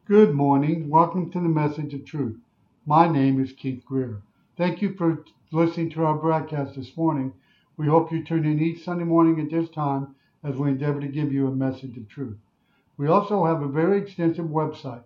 Good morning. Welcome to the Message of Truth. My name is Keith Greer. Thank you for listening to our broadcast this morning. We hope you tune in each Sunday morning at this time as we endeavor to give you a message of truth. We also have a very extensive website,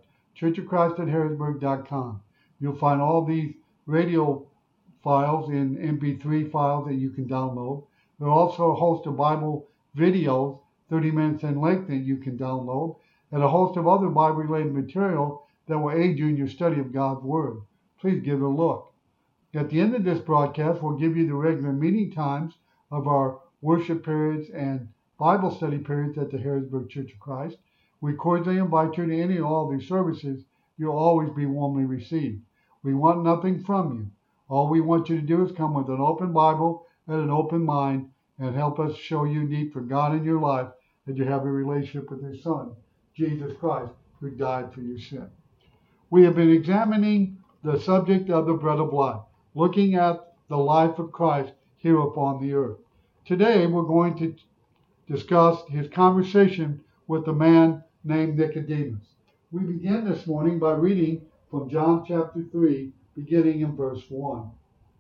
churchofchrist@harrisburg.com. You'll find all these radio files in MP3 files that you can download. There are also a host of Bible videos, 30 minutes in length, that you can download, and a host of other Bible-related material that will aid you in your study of God's Word. Please give it a look. At the end of this broadcast, we'll give you the regular meeting times of our worship periods and Bible study periods at the Harrisburg Church of Christ. We cordially invite you to any and all of these services. You'll always be warmly received. We want nothing from you. All we want you to do is come with an open Bible and an open mind and help us show you need for God in your life, that you have a relationship with His Son, Jesus Christ, who died for your sin. We have been examining the subject of the bread of life, looking at the life of Christ here upon the earth. Today we're going to discuss his conversation with a man named Nicodemus. We begin this morning by reading from John chapter 3, beginning in verse 1.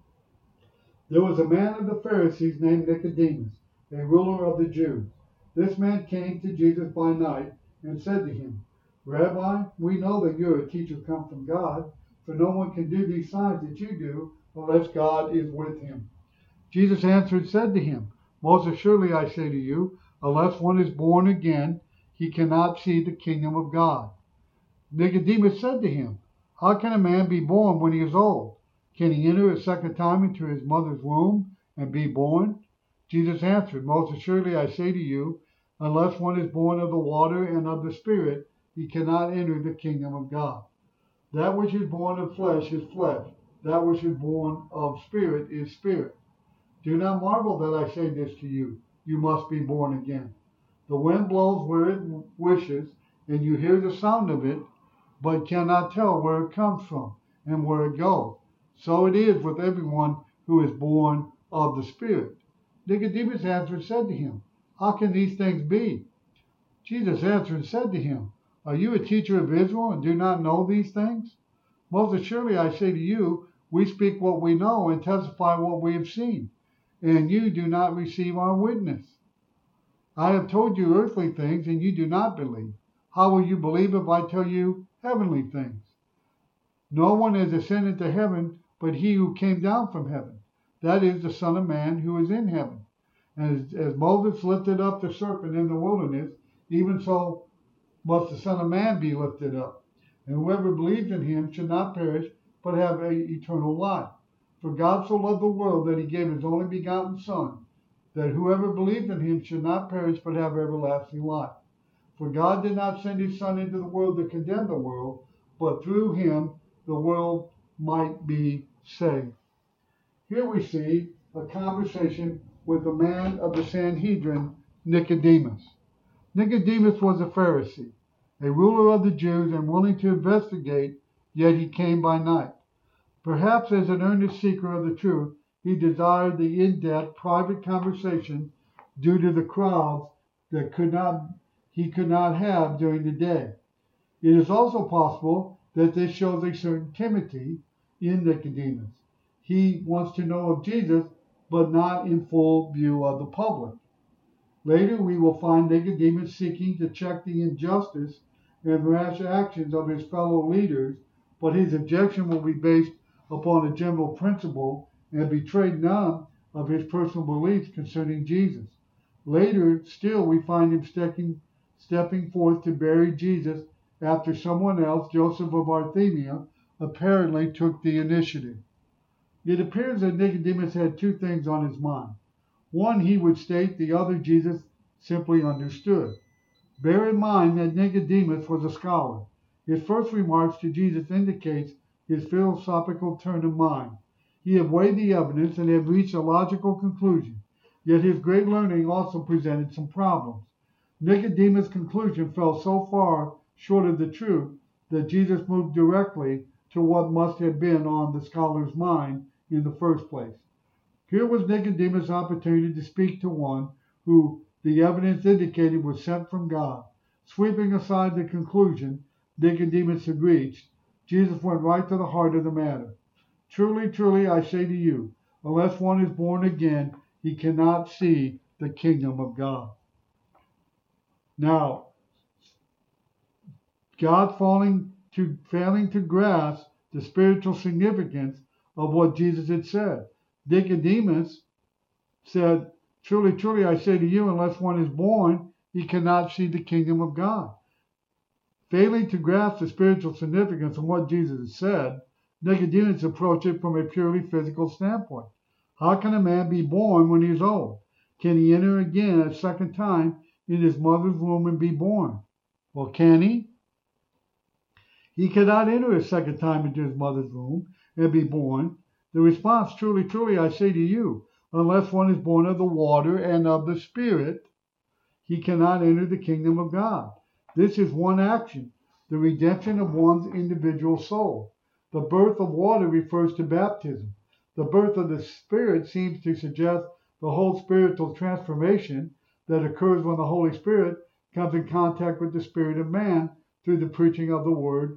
There was a man of the Pharisees named Nicodemus, a ruler of the Jews. This man came to Jesus by night and said to him, Rabbi, we know that you're a teacher come from God, for no one can do these signs that you do unless God is with him. Jesus answered and said to him, Most assuredly I say to you, unless one is born again, he cannot see the kingdom of God. Nicodemus said to him, How can a man be born when he is old? Can he enter a second time into his mother's womb and be born? Jesus answered, Most assuredly I say to you, unless one is born of the water and of the Spirit, he cannot enter the kingdom of God. That which is born of flesh is flesh. That which is born of spirit is spirit. Do not marvel that I say this to you. You must be born again. The wind blows where it wishes, and you hear the sound of it, but cannot tell where it comes from and where it goes. So it is with everyone who is born of the Spirit. Nicodemus answered and said to him, How can these things be? Jesus answered and said to him, Are you a teacher of Israel and do not know these things? Most assuredly I say to you, we speak what we know and testify what we have seen, and you do not receive our witness. I have told you earthly things, and you do not believe. How will you believe if I tell you heavenly things? No one has ascended to heaven but he who came down from heaven, that is, the Son of Man who is in heaven. And as Moses lifted up the serpent in the wilderness, even so must the Son of Man be lifted up. And whoever believes in him should not perish, but have eternal life. For God so loved the world that he gave his only begotten Son, that whoever believes in him should not perish, but have everlasting life. For God did not send his Son into the world to condemn the world, but through him the world might be saved. Here we see a conversation with a man of the Sanhedrin, Nicodemus. Nicodemus was a Pharisee, a ruler of the Jews and willing to investigate, yet he came by night. Perhaps as an earnest seeker of the truth, he desired the in-depth private conversation due to the crowds that he could not have during the day. It is also possible that this shows a certain timidity in Nicodemus. He wants to know of Jesus, but not in full view of the public. Later we will find Nicodemus seeking to check the injustice and rash actions of his fellow leaders, but his objection will be based upon a general principle and betray none of his personal beliefs concerning Jesus. Later still we find him stepping forth to bury Jesus after someone else, Joseph of Arimathea, apparently took the initiative. It appears that Nicodemus had two things on his mind. One he would state, the other Jesus simply understood. Bear in mind that Nicodemus was a scholar. His first remarks to Jesus indicates his philosophical turn of mind. He had weighed the evidence and had reached a logical conclusion, yet his great learning also presented some problems. Nicodemus' conclusion fell so far short of the truth that Jesus moved directly to what must have been on the scholar's mind in the first place. Here was Nicodemus' opportunity to speak to one who the evidence indicated was sent from God. Sweeping aside the conclusion, Nicodemus agreed. Jesus went right to the heart of the matter. Truly, truly, I say to you, unless one is born again, he cannot see the kingdom of God. Now, God failing to grasp the spiritual significance of what Jesus had said. Nicodemus said, truly, truly, I say to you, unless one is born, he cannot see the kingdom of God. Failing to grasp the spiritual significance of what Jesus had said, Nicodemus approached it from a purely physical standpoint. How can a man be born when he is old? Can he enter again a second time in his mother's womb and be born? Well, can he? He cannot enter a second time into his mother's womb and be born. The response, truly, truly, I say to you, unless one is born of the water and of the Spirit, he cannot enter the kingdom of God. This is one action, the redemption of one's individual soul. The birth of water refers to baptism. The birth of the Spirit seems to suggest the whole spiritual transformation that occurs when the Holy Spirit comes in contact with the spirit of man through the preaching of the word,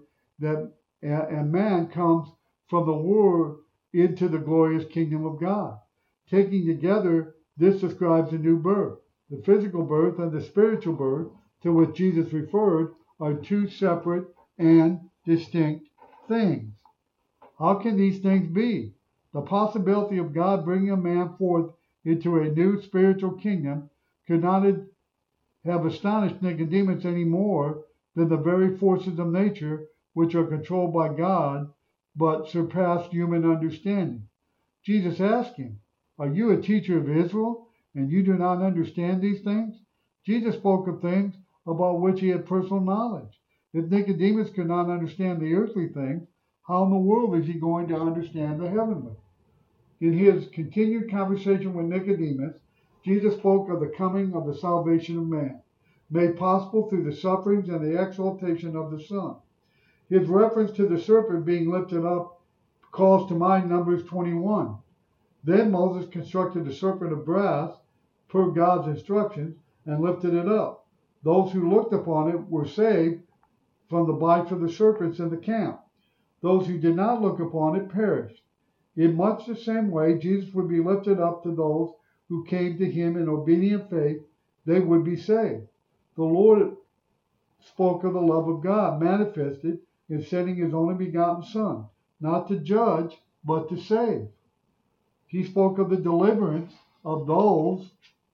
and man comes from the word into the glorious kingdom of God. Taking together, this describes a new birth. The physical birth and the spiritual birth to which Jesus referred are two separate and distinct things. How can these things be? The possibility of God bringing a man forth into a new spiritual kingdom could not have astonished Nicodemus any more than the very forces of nature, which are controlled by God but surpass human understanding. Jesus asked him, are you a teacher of Israel, and you do not understand these things? Jesus spoke of things about which he had personal knowledge. If Nicodemus could not understand the earthly things, how in the world is he going to understand the heavenly? In his continued conversation with Nicodemus, Jesus spoke of the coming of the salvation of man, made possible through the sufferings and the exaltation of the Son. His reference to the serpent being lifted up calls to mind Numbers 21. Then Moses constructed a serpent of brass per God's instructions and lifted it up. Those who looked upon it were saved from the bites of the serpents in the camp. Those who did not look upon it perished. In much the same way, Jesus would be lifted up to those who came to him in obedient faith. They would be saved. The Lord spoke of the love of God manifested in sending his only begotten Son, not to judge, but to save. He spoke of the deliverance of those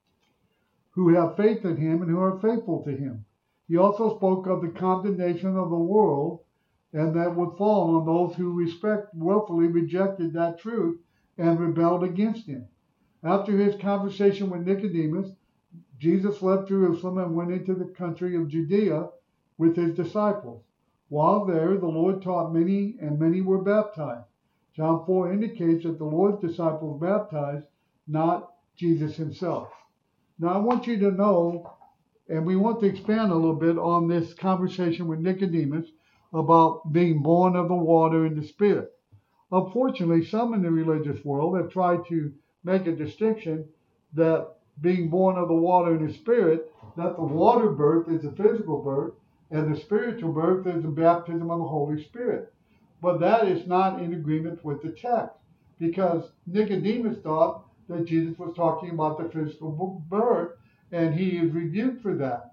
who have faith in him and who are faithful to him. He also spoke of the condemnation of the world, and that would fall on those who willfully rejected that truth and rebelled against him. After his conversation with Nicodemus, Jesus left Jerusalem and went into the country of Judea with his disciples. While there, the Lord taught many, and many were baptized. John 4 indicates that the Lord's disciples baptized, not Jesus himself. Now I want you to know, and we want to expand a little bit on this conversation with Nicodemus about being born of the water and the Spirit. Unfortunately, some in the religious world have tried to make a distinction that being born of the water and the Spirit, that the water birth is the physical birth, and the spiritual birth is the baptism of the Holy Spirit. But that is not in agreement with the text, because Nicodemus thought that Jesus was talking about the physical birth, and he is rebuked for that.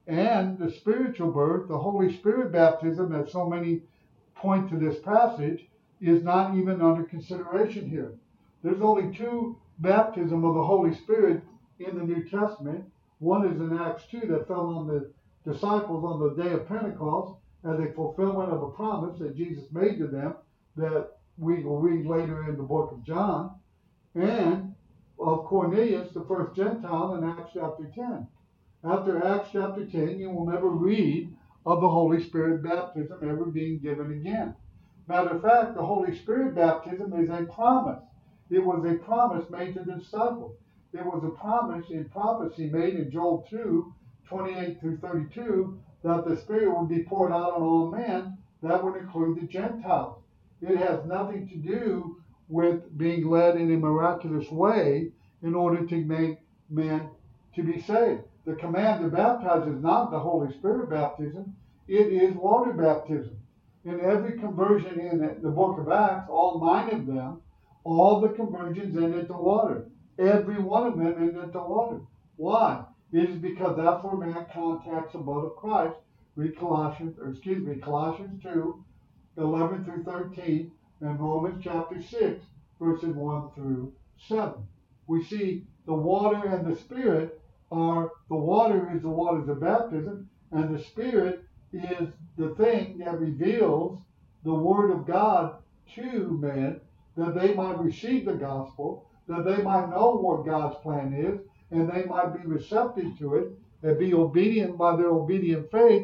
And the spiritual birth, the Holy Spirit baptism, that so many point to this passage, is not even under consideration here. There's only two baptisms of the Holy Spirit in the New Testament. One is in Acts 2 that fell on the disciples on the day of Pentecost as a fulfillment of a promise that Jesus made to them that we will read later in the book of John, and of Cornelius, the first Gentile, in Acts chapter 10. After Acts chapter 10, you will never read of the Holy Spirit baptism ever being given again. Matter of fact, the Holy Spirit baptism is a promise. It was a promise made to the disciples. It was a promise in prophecy made in Joel 2, 28 through 32, that the Spirit would be poured out on all men. That would include the Gentiles. It has nothing to do with being led in a miraculous way in order to make men to be saved. The command to baptize is not the Holy Spirit baptism. it is water baptism. In every conversion in the book of Acts, all 9 of them, all the conversions ended to water. Every one of them ended to water. Why? It is because that's where man contacts the blood of Christ. Read Colossians 2, 11 through 13, and Romans chapter 6, verses 1 through 7. We see the water and the Spirit are, the water is the waters of baptism, and the Spirit is the thing that reveals the Word of God to men, that they might receive the gospel, that they might know what God's plan is, and they might be receptive to it, and be obedient by their obedient faith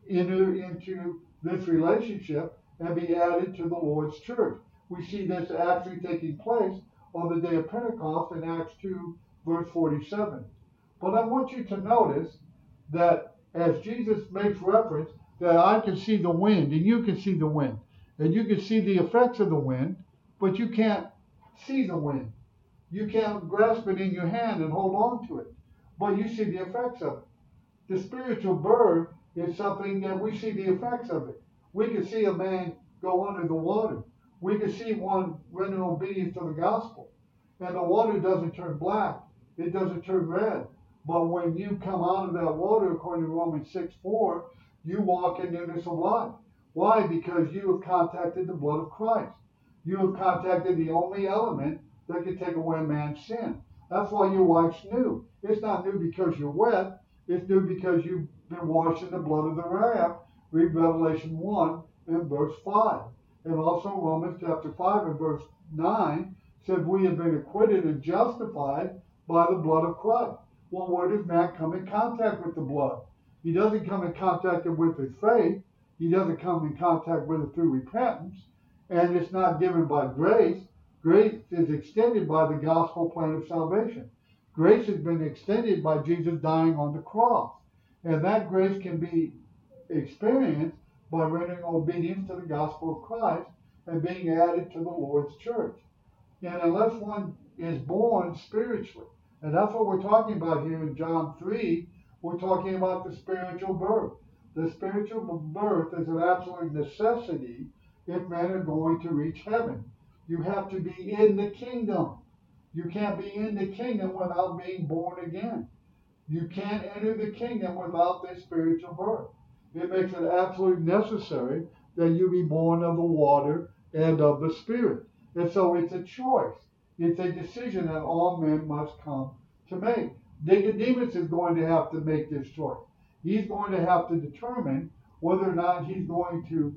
into this relationship, and be added to the Lord's church. We see this actually taking place on the day of Pentecost in Acts 2, verse 47. But I want you to notice that as Jesus makes reference, that I can see the wind, and you can see the wind, and you can see the effects of the wind, but you can't see the wind. You can't grasp it in your hand and hold on to it, but you see the effects of it. The spiritual birth is something that we see the effects of it. We can see a man go under the water. We can see one render obedience to the gospel. And the water doesn't turn black. It doesn't turn red. But when you come out of that water, according to Romans 6:4, you walk in newness of life. Why? Because you have contacted the blood of Christ. You have contacted the only element that can take away man's sin. That's why your wife's new. It's not new because you're wet. It's new because you've been washed in the blood of the Lamb. Read Revelation 1 and verse 5. And also Romans chapter 5 and verse 9 said we have been acquitted and justified by the blood of Christ. Well, where does man come in contact with the blood? He doesn't come in contact with his faith. He doesn't come in contact with it through repentance. And it's not given by grace. Grace is extended by the gospel plan of salvation. Grace has been extended by Jesus dying on the cross. And that grace can be experienced by rendering obedience to the gospel of Christ and being added to the Lord's church. And unless one is born spiritually, and that's what we're talking about here in John 3, we're talking about the spiritual birth. The spiritual birth is an absolute necessity if men are going to reach heaven. You have to be in the kingdom. You can't be in the kingdom without being born again. You can't enter the kingdom without this spiritual birth. It makes it absolutely necessary that you be born of the water and of the Spirit. And so it's a choice. It's a decision that all men must come to make. Nicodemus is going to have to make this choice. He's going to have to determine whether or not he's going to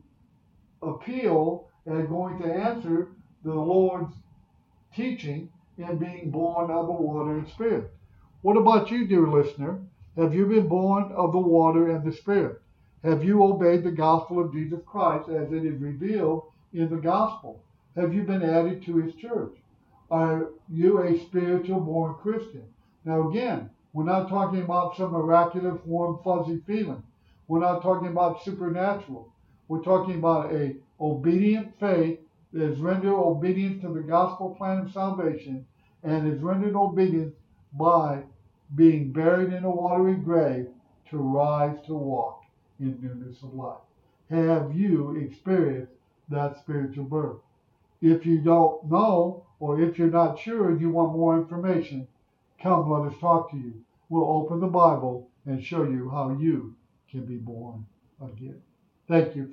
appeal and going to answer the Lord's teaching in being born of the water and Spirit. What about you, dear listener? Have you been born of the water and the Spirit? Have you obeyed the gospel of Jesus Christ as it is revealed in the gospel? Have you been added to his church? Are you a spiritual born Christian? Now again, we're not talking about some miraculous, warm, fuzzy feeling. We're not talking about supernatural. We're talking about a obedient faith that is rendered obedience to the gospel plan of salvation and is rendered obedience by being buried in a watery grave to rise to walk in newness of life. Have you experienced that spiritual birth? If you don't know, or if you're not sure and you want more information, come, let us talk to you. We'll open the Bible and show you how you can be born again. Thank you.